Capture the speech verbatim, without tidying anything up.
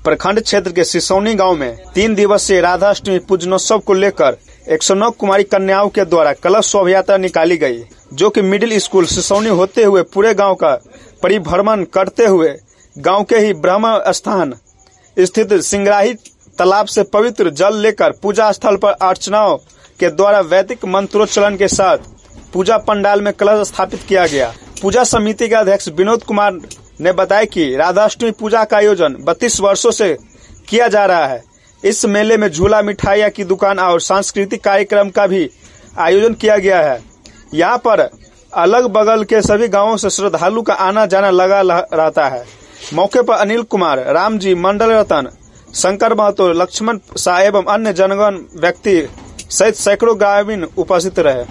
प्रखंड क्षेत्र के सिसौनी गांव में तीन दिवसीय राधाष्टमी पूजनोत्सव को लेकर एक सौ नौ कुमारी कन्याओं के द्वारा कलश शोभा यात्रा निकाली गई, जो कि मिडिल स्कूल सिसौनी होते हुए पूरे गांव का परिभ्रमण करते हुए गांव के ही ब्रह्म स्थान स्थित सिंगराही तालाब से पवित्र जल लेकर पूजा स्थल पर अर्चनाओं के द्वारा वैदिक मंत्रोच्चारण के साथ पूजा पंडाल में कलश स्थापित किया गया। पूजा समिति के अध्यक्ष विनोद कुमार ने बताया कि राधाष्टमी पूजा का आयोजन बत्तीस वर्षों से किया जा रहा है। इस मेले में झूला, मिठाइयाँ की दुकान और सांस्कृतिक कार्यक्रम का भी आयोजन किया गया है। यहाँ पर अलग बगल के सभी गांवों से श्रद्धालु का आना जाना लगा रहता है। मौके पर अनिल कुमार, रामजी, मंडल रतन, शंकर महतो, लक्ष्मण शाह एवं अन्य जनगण व्यक्ति सहित सैकड़ों ग्रामीण उपस्थित रहे।